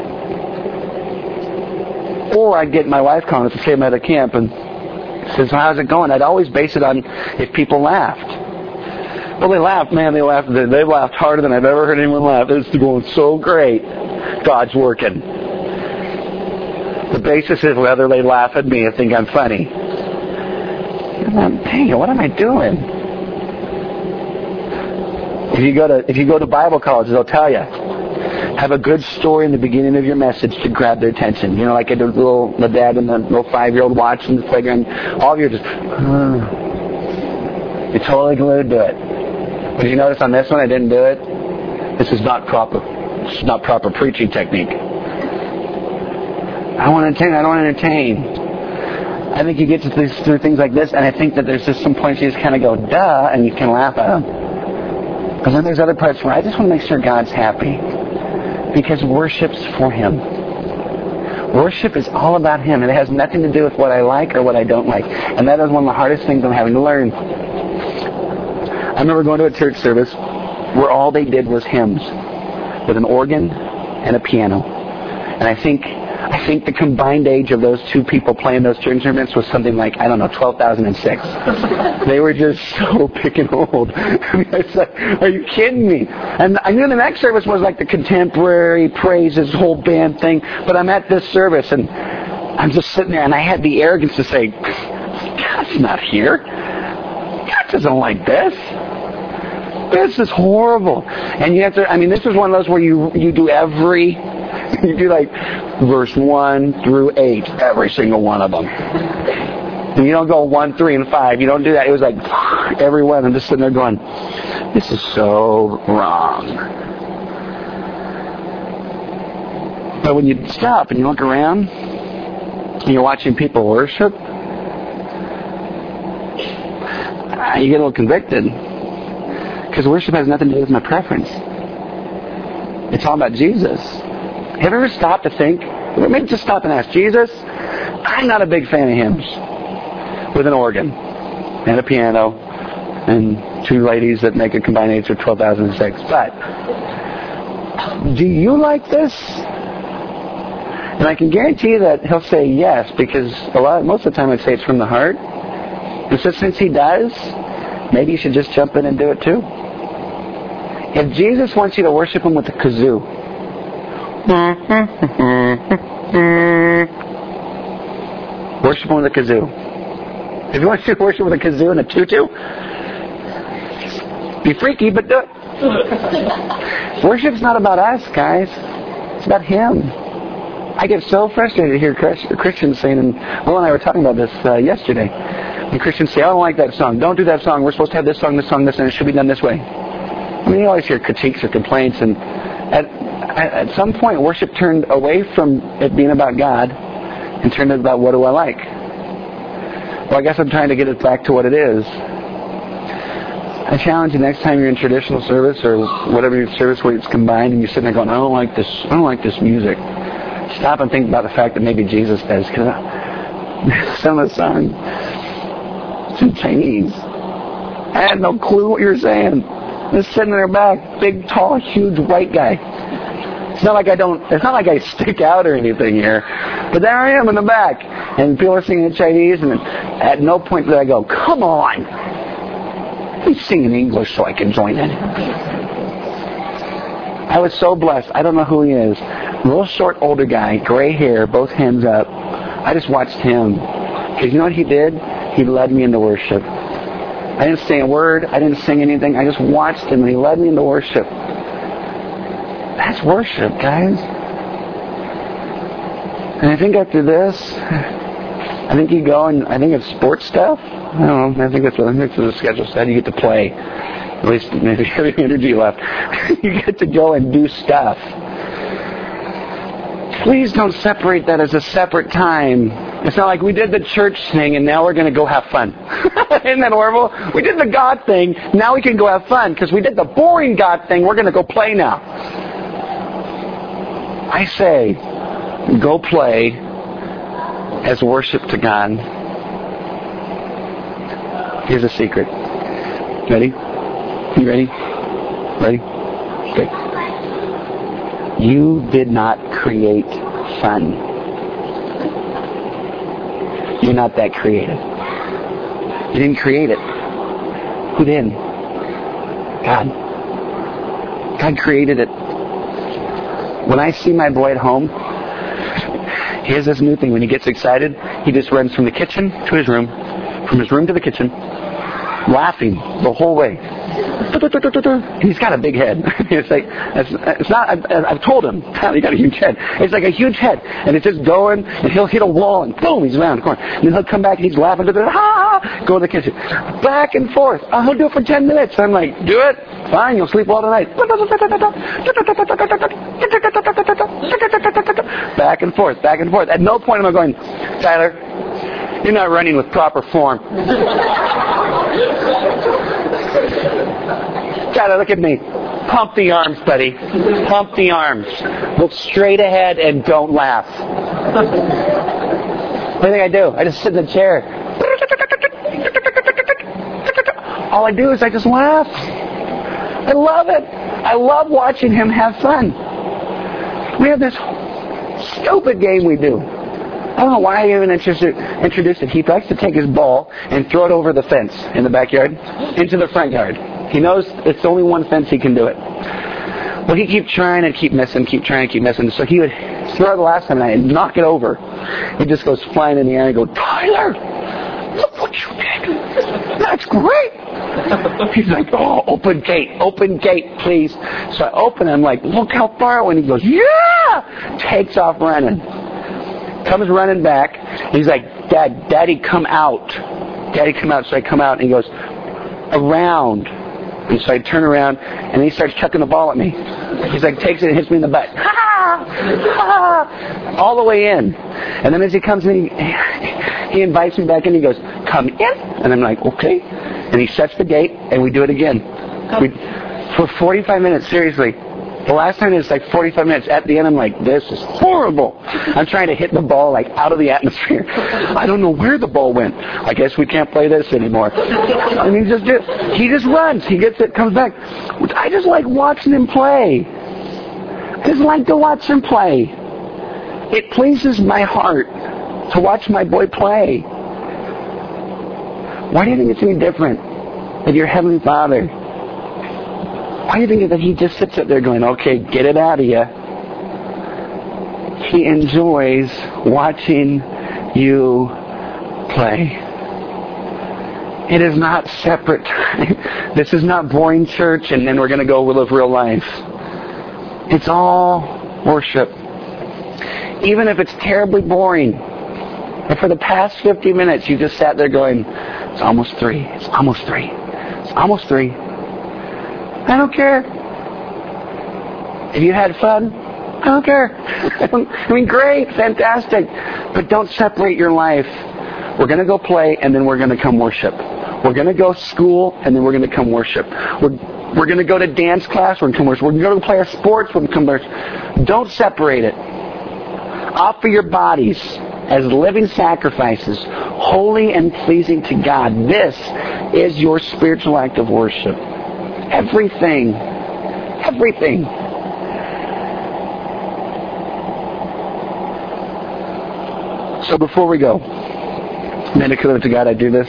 Speaker 1: Or I'd get my wife calling at the same other camp and says, how's it going? I'd always base it on if people laughed. Well, they laughed, man. They laughed harder than I've ever heard anyone laugh. It's going so great. God's working. The basis is whether they laugh at me and think I'm funny. Dang, what am I doing? If you go to Bible college, they'll tell you, have a good story in the beginning of your message to grab their attention. You know, like the dad and the little 5-year-old watching the playground. All of you are just, you're totally glued to it. But did you notice on this one I didn't do it? This is not proper. This is not proper preaching technique. I don't want to entertain. I think you get to things like this, and I think that there's just some points you just kind of go, duh, and you can laugh at them. But then there's other parts where I just want to make sure God's happy. Because worship's for Him. Worship is all about Him. It has nothing to do with what I like or what I don't like. And that is one of the hardest things I'm having to learn. I remember going to a church service where all they did was hymns with an organ and a piano. And I think the combined age of those two people playing those church instruments was something like, 12,006. They were just so picking old. It's like, are you kidding me? And I knew the next service was like the contemporary praises, whole band thing. But I'm at this service, and I'm just sitting there, and I had the arrogance to say, God's not here. God doesn't like this. This is horrible. And you have to, this is one of those where you do you do like verse 1 through 8, every single one of them. And you don't go 1, 3, and 5. You don't do that. It was like every one. I'm just sitting there going, this is so wrong. But when you stop and you look around and you're watching people worship, you get a little convicted. Because worship has nothing to do with my preference. It's all about Jesus. Have you ever stopped to think? Maybe just stop and ask, Jesus, I'm not a big fan of hymns with an organ and a piano and two ladies that make a combined age of 12,006. But do you like this? And I can guarantee you that he'll say yes, because most of the time I'd say it's from the heart. And so since he does, maybe you should just jump in and do it too. If Jesus wants you to worship him with a kazoo, worship him with a kazoo. If you want to worship with a kazoo and a tutu, be freaky, but do it. Worship's not about us, guys. It's about him. I get so frustrated to hear Christians saying, and Will and I were talking about this yesterday. And Christians say, I don't like that song. Don't do that song. We're supposed to have this song, this song, this, and it should be done this way. I mean, you always hear critiques or complaints, and at some point, worship turned away from it being about God and turned it about what do I like. Well, I guess I'm trying to get it back to what it is. I challenge you next time you're in traditional service or whatever your service where it's combined and you're sitting there going, I don't like this music. Stop and think about the fact that maybe Jesus does, because some of the songs it's in Chinese. I had no clue what you were saying. Just sitting in their back, big, tall, huge white guy. It's not like I stick out or anything here, but there I am in the back, and people are singing in Chinese, and at no point did I go, come on, he's singing English so I can join in. I was so blessed. I don't know who he is. Real short, older guy, gray hair, both hands up. I just watched him, because you know what he did? He led me into worship. I didn't say a word. I didn't sing anything. I just watched him, and he led me into worship. That's worship, guys. And I think after this, I think you go and I think it's sports stuff. I don't know. I think that's what the schedule said. You get to play. At least maybe you have any energy left. You get to go and do stuff. Please don't separate that as a separate time. It's not like we did the church thing and now we're going to go have fun. Isn't that horrible? We did the God thing, now we can go have fun because we did the boring God thing, we're going to go play now. I say, go play as worship to God. Here's a secret. Ready? You ready? Ready? Okay. You did not create fun. You're not that creative. You didn't create it. Who did? God. God created it. When I see my boy at home, he has this new thing. When he gets excited, he just runs from the kitchen to his room, from his room to the kitchen, laughing the whole way. And he's got a big head. It's not. I've told him he got a huge head. It's like a huge head, and it's just going, and he'll hit a wall, and boom, he's around the corner. And then he'll come back, and he's laughing, go to the kitchen, back and forth. He'll do it for 10 minutes. I'm like, do it, fine. You'll sleep all tonight. Back and forth, back and forth. At no point am I going, Tyler, you're not running with proper form. Tyler, look at me. Pump the arms, buddy. Pump the arms. Look straight ahead and don't laugh. What do you think I do? I just sit in the chair. All I do is I just laugh. I love it. I love watching him have fun. We have this stupid game we do. I don't know why I even introduced it. He likes to take his ball and throw it over the fence in the backyard into the front yard. He knows it's only one fence he can do it. Well, he keep trying and keep missing, keep trying and keep missing. So he would throw it the last time and I'd knock it over. He just goes flying in the air and I go, Tyler, look what you did. That's great. He's like, oh, open gate, please. So I open it. I'm like, look how far. And he goes, yeah! Takes off running. Comes running back. He's like, Daddy, come out. Daddy, come out. So I come out and he goes, around. And so I turn around and then he starts chucking the ball at me. He's like, takes it and hits me in the butt. Ha! Ha! All the way in. And then as he comes in, he invites me back in. He goes, come in. And I'm like, okay. And he shuts the gate, and we do it again. For 45 minutes, seriously. The last time it was like 45 minutes. At the end, I'm like, this is horrible. I'm trying to hit the ball like out of the atmosphere. I don't know where the ball went. I guess we can't play this anymore. And he just runs. He gets it, comes back. I just like watching him play. I just like to watch him play. It pleases my heart to watch my boy play. Why do you think it's any different than your Heavenly Father? Why do you think that He just sits up there going, okay, get it out of you? He enjoys watching you play. It is not separate time. This is not boring church and then we're going to go live real life. It's all worship. Even if it's terribly boring. And for the past 50 minutes you just sat there going, it's almost 3. It's almost 3. It's almost 3. I don't care. If you had fun, I don't care. I mean, great, fantastic. But don't separate your life. We're going to go play, and then we're going to come worship. We're going to go school, and then we're going to come worship. We're going to go to dance class, we're going to come worship. We're going to go to play our sports, we're going to come worship. Don't separate it. Offer your bodies as living sacrifices, holy and pleasing to God. This is your spiritual act of worship. Everything. So before we go, medically to God, I do this.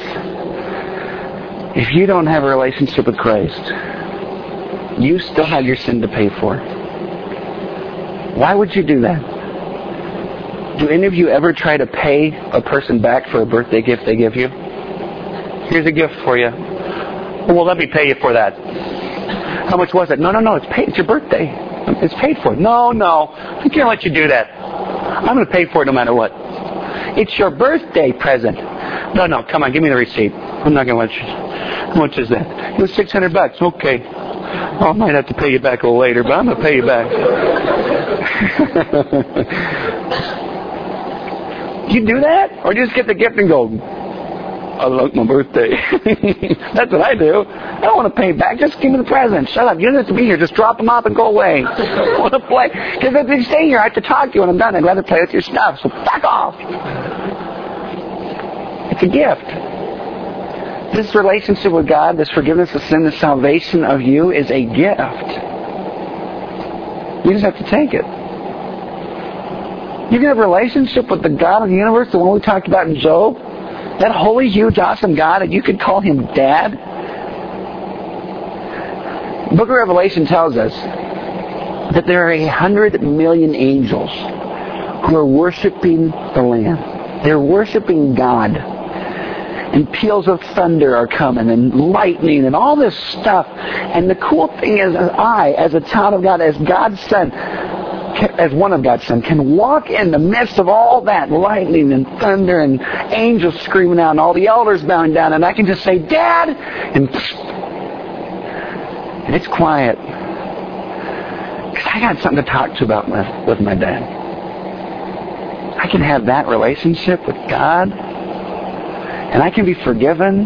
Speaker 1: If you don't have a relationship with Christ, you still have your sin to pay for. Why would you do that? Do any of you ever try to pay a person back for a birthday gift they give you? Here's a gift for you. Well, let me pay you for that. How much was it? No, it's paid. It's your birthday. It's paid for. No, I can't let you do that. I'm going to pay for it no matter what. It's your birthday present. No, come on, give me the receipt. I'm not going to let you. How much is that? It was $600. Okay. Oh, I might have to pay you back a little later, but I'm going to pay you back. You do that? Or just get the gift and go, I like my birthday. That's what I do. I don't want to pay back. Just give me the present. Shut up. You don't have to be here. Just drop them off and go away. I want to play. Because if you stay here, I have to talk to you when I'm done. I'd rather play with your stuff. So back off. It's a gift. This relationship with God, this forgiveness of sin, this salvation of you is a gift. You just have to take it. You can have a relationship with the God of the universe, the one we talked about in Job. That holy, huge, awesome God, and you could call Him Dad. The book of Revelation tells us that there are 100 million angels who are worshiping the Lamb. They're worshiping God. And peals of thunder are coming, and lightning, and all this stuff. And the cool thing is, I, as a child of God, as God's Son, as one of God's Son, can walk in the midst of all that lightning and thunder and angels screaming out and all the elders bowing down, and I can just say, Dad! And it's quiet. Because I got something to talk to about with my dad. I can have that relationship with God, and I can be forgiven.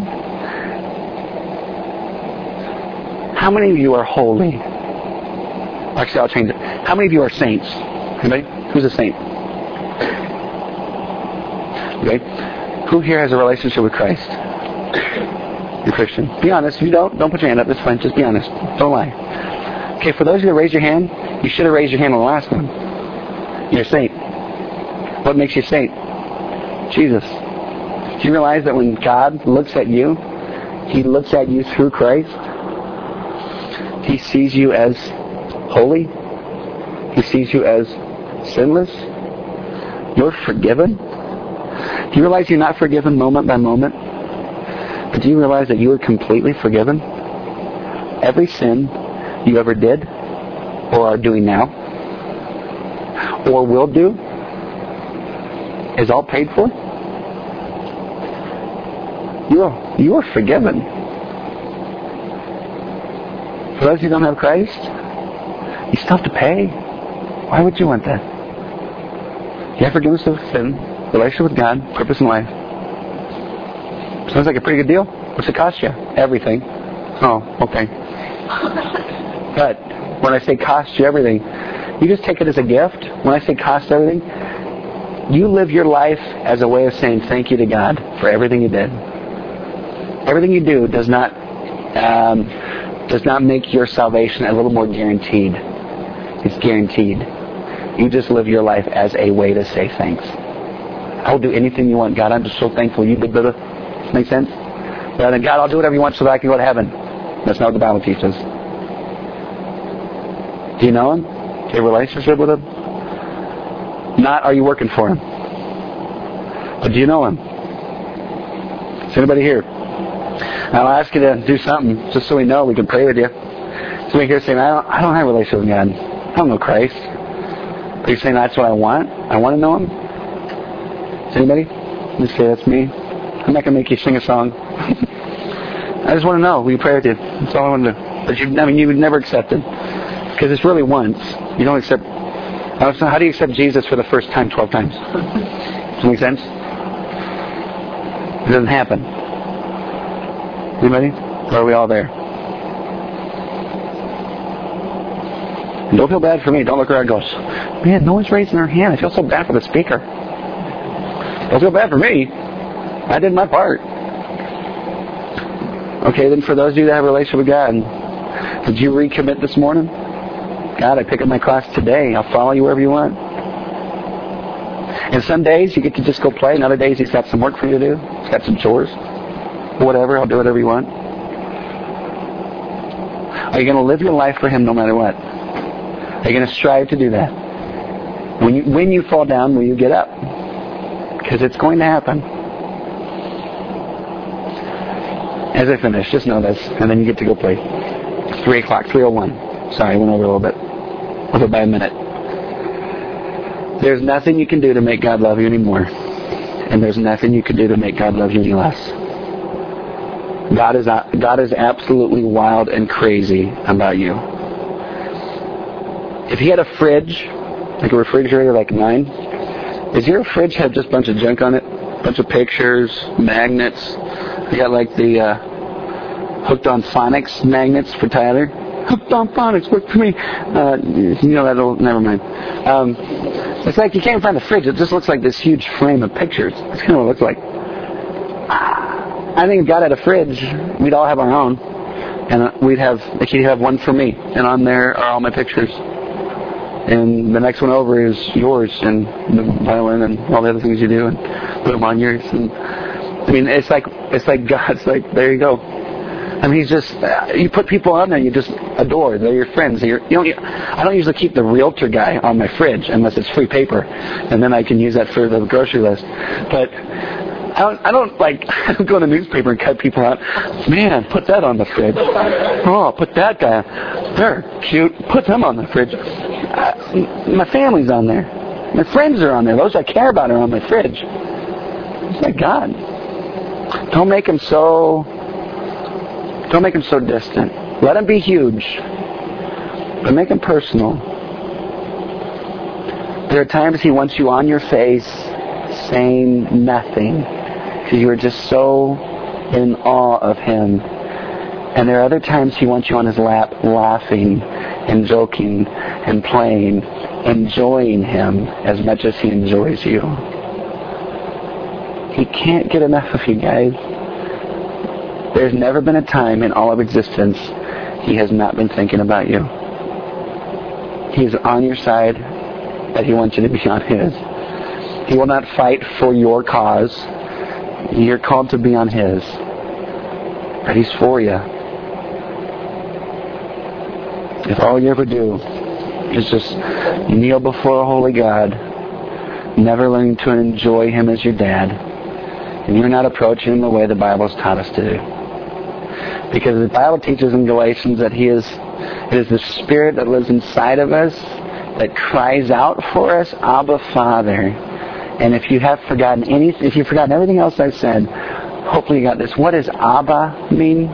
Speaker 1: How many of you are holy? Actually, I'll change it. How many of you are saints? Anybody? Who's a saint? Okay. Who here has a relationship with Christ? You're Christian. Be honest. If you don't put your hand up. That's fine. Just be honest. Don't lie. Okay, for those of you that raised your hand, you should have raised your hand on the last one. You're a saint. What makes you a saint? Jesus. Do you realize that when God looks at you, He looks at you through Christ? He sees you as holy. He sees you as sinless. You're forgiven. Do you realize you're not forgiven moment by moment? But do you realize that you are completely forgiven? Every sin you ever did, or are doing now, or will do, is all paid for. You are forgiven. For those who don't have Christ, you still have to pay. Why would you want that? You have forgiveness of sin, relationship with God, purpose in life. Sounds like a pretty good deal. What's it cost you? Everything. Oh, okay. But when I say cost you everything, you just take it as a gift. When I say cost everything, you live your life as a way of saying thank you to God for everything you did. Everything you do does not make your salvation a little more guaranteed. It's guaranteed. You just live your life as a way to say thanks. I'll do anything you want. God, I'm just so thankful you did better. Make sense? But then, God, I'll do whatever you want so that I can go to heaven. That's not what the Bible teaches. Do you know Him? Do you have a relationship with Him? Not are you working for Him. But do you know Him? Is anybody here? I'll ask you to do something just so we know we can pray with you. Somebody here saying, I don't have a relationship with God. I don't know Christ. Are you saying that's what I want? I want to know Him? Is anybody? Just say that's me. I'm not going to make you sing a song. I just want to know. Will you pray with you? That's all I want to do. But you would never accept it. Because it's really once. You don't accept... How do you accept Jesus for the first time 12 times? Does that make sense? It doesn't happen. Anybody? Or are we all there? And don't feel bad for me. Don't look around and go, man, no one's raising their hand. I feel so bad for the speaker. Don't feel bad for me. I did my part. Okay, then for those of you that have a relationship with God, did you recommit this morning? God, I pick up my cross today. I'll follow you wherever you want. And some days you get to just go play. And other days He's got some work for you to do. He's got some chores. Whatever. I'll do whatever you want. Are you going to live your life for Him no matter what? Are you going to strive to do that? When you fall down, will you get up? Because it's going to happen. As I finish, just know this, and then you get to go play. 3 o'clock, 3:01. Sorry, I went over a little bit. Over by a minute. There's nothing you can do to make God love you anymore. And there's nothing you can do to make God love you any less. God is absolutely wild and crazy about you. If He had a fridge, like a refrigerator like mine, does your fridge have just a bunch of junk on it? A bunch of pictures, magnets. You got like the Hooked on Phonics magnets for Tyler. Hooked on Phonics, work for me. Never mind. It's like you can't find the fridge. It just looks like this huge frame of pictures. That's kind of what it looks like. I think if God had a fridge, we'd all have our own. And He'd have one for me. And on there are all my pictures. And the next one over is yours and the violin and all the other things you do and put them on yours. And it's like God's like, there you go. He's just, you put people on there you just adore. They're your friends. I don't usually keep the realtor guy on my fridge unless it's free paper. And then I can use that for the grocery list. But I don't go to the newspaper and cut people out. Man, put that on the fridge. Oh, put that guy on. They're cute. Put them on the fridge. My family's on there. My friends are on there. Those I care about are on my fridge. It's like God. Don't make Him so distant. Let Him be huge. But make Him personal. There are times He wants you on your face saying nothing because you are just so in awe of Him. And there are other times He wants you on His lap laughing and joking and playing, enjoying Him as much as He enjoys you. He can't get enough of you guys. There's never been a time in all of existence He has not been thinking about you. He's on your side, but He wants you to be on His. He will not fight for your cause. You're called to be on His. But He's for you. If all you ever do is just kneel before a holy God, never learning to enjoy Him as your dad, and you're not approaching Him the way the Bible's taught us to do. Because the Bible teaches in Galatians that it is the Spirit that lives inside of us that cries out for us, Abba, Father. And if you have forgotten everything else I've said, hopefully you got this. What does Abba mean?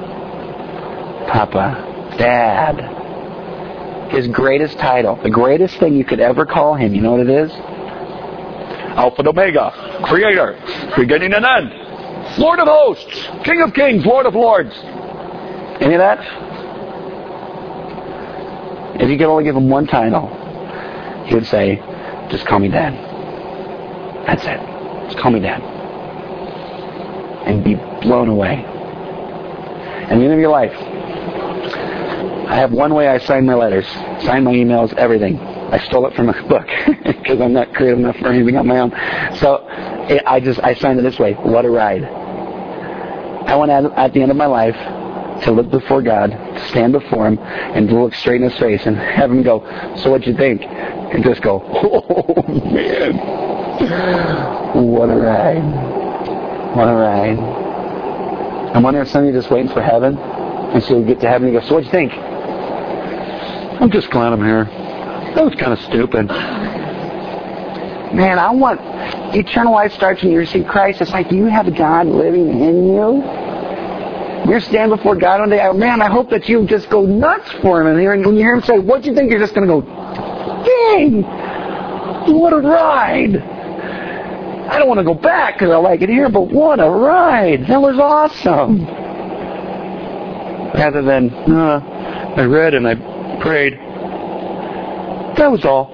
Speaker 1: Papa, Dad. His greatest title, the greatest thing you could ever call Him, you know what it is? Alpha and Omega, Creator, beginning and end. Lord of hosts, King of kings, Lord of lords. Any of that? If you could only give him one title, he would say, just call me Dad. That's it. Just call me Dad. And be blown away. At the end of your life, I have one way I sign my letters, sign my emails, everything. I stole it from a book because I'm not creative enough for anything on my own. So I signed it this way. What a ride. I want at the end of my life to look before God, to stand before Him, and to look straight in His face and have Him go, so what'd you think? And just go, oh man, what a ride. What a ride. I wonder if some of you are just waiting for heaven, and so you get to heaven and you go, so what'd you think? I'm just glad I'm here. That was kind of stupid. Man, I want eternal life starts when you receive Christ. It's like you have God living in you. You're standing before God one day. Man, I hope that you just go nuts for Him. And when you hear Him say, what do you think? You're just going to go, dang, what a ride. I don't want to go back because I like it here, but what a ride. That was awesome. Rather than, I read and I prayed. That was all.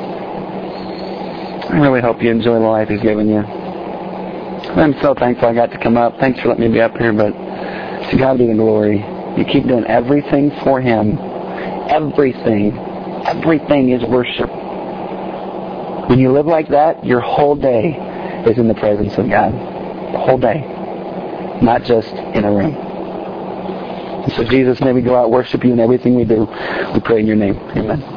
Speaker 1: I really hope you enjoy the life He's given you. I'm so thankful I got to come up. Thanks for letting me be up here, but to God be the glory. You keep doing everything for Him. Everything. Everything is worship. When you live like that, your whole day is in the presence of God. The whole day. Not just in a room. So Jesus, may we go out and worship You in everything we do. We pray in Your name. Amen.